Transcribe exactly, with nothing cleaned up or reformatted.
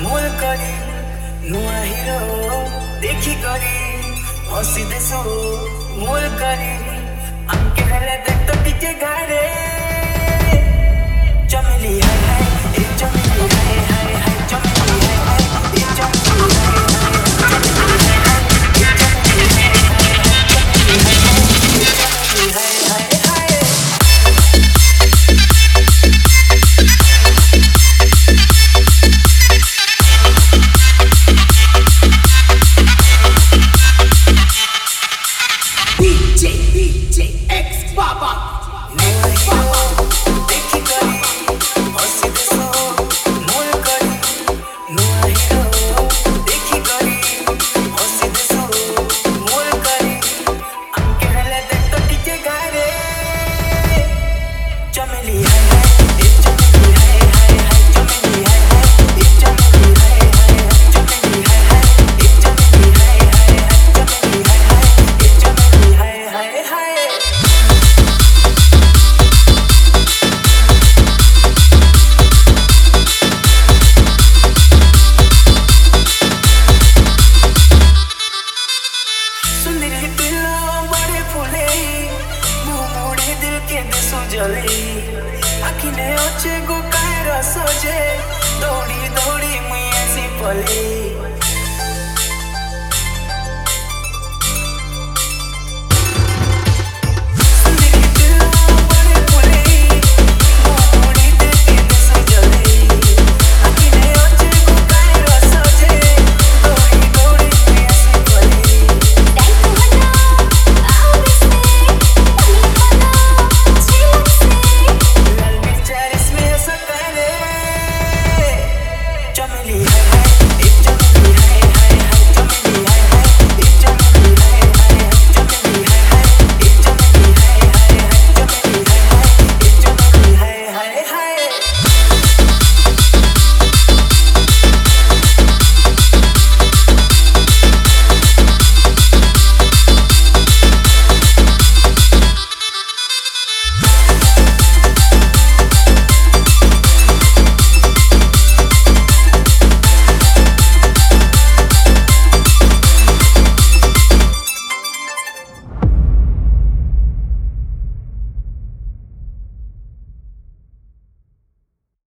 मोल करी नुआ हीरो देखी करी हसी देसो मोल करी अंके हले देख तो टीचे गारे चमेली हाय हाय ए चमेली हाय हाय हाय चमेली हाय हाय ए चमेली हाय हाय चमेली हाय हाय ए चमेली हाय हाय चमेली हाय हाय हाय हाय आखिने अच्छे गो कायर सजे दौड़ी दौड़ी मुई ऐसी पले।